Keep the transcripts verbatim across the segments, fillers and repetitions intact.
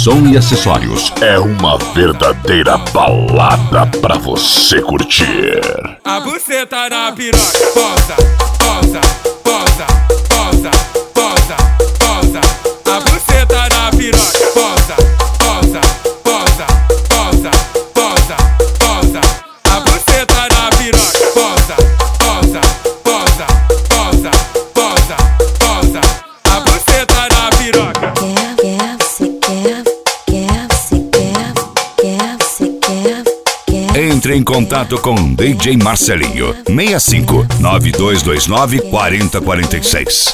som e acessórios. É uma verdadeira balada pra você curtir. A buceta na piroca, posa, posa, posa, posa, posa, posa. A buceta na piroca, posa, posa, posa, posa, posa, posa. A buceta na piroca, posa, posa, posa, posa, posa, posa. A buceta na piroca. Quer, você quer, quer, você quer, quer, você quer. Entre em contato com D J Marcelinho, seis cinco nove dois dois nove quatro zero quatro seis.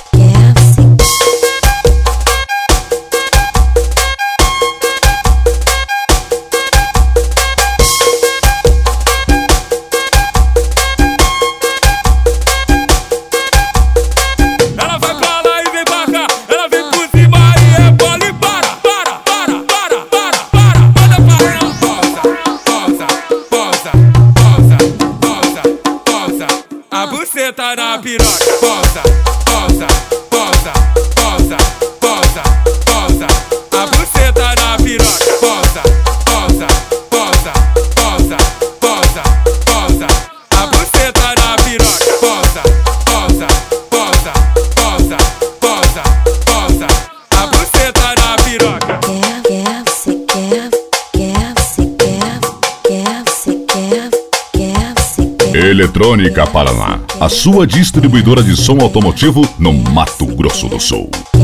Ela vai pra lá e vem pra cá, ela vem por cima e é bola e para, para, para, para, para, para, manda pra ela. Posa, posa, posa, posa, posa, posa. A buceta na piroca, posa, posa, posa, posa, posa, posa. A buceta na piroca, posa, posa, posa, posa, posa, posa. A buceta na piroca, posa, posa, posa, posa, posa, posa. A buceta na piroca. Quer, quer, você quer, quer, você quer, quer, você quer, quer, você quer. Eletrônica Paraná, a sua distribuidora de som automotivo no Mato Grosso do Sul.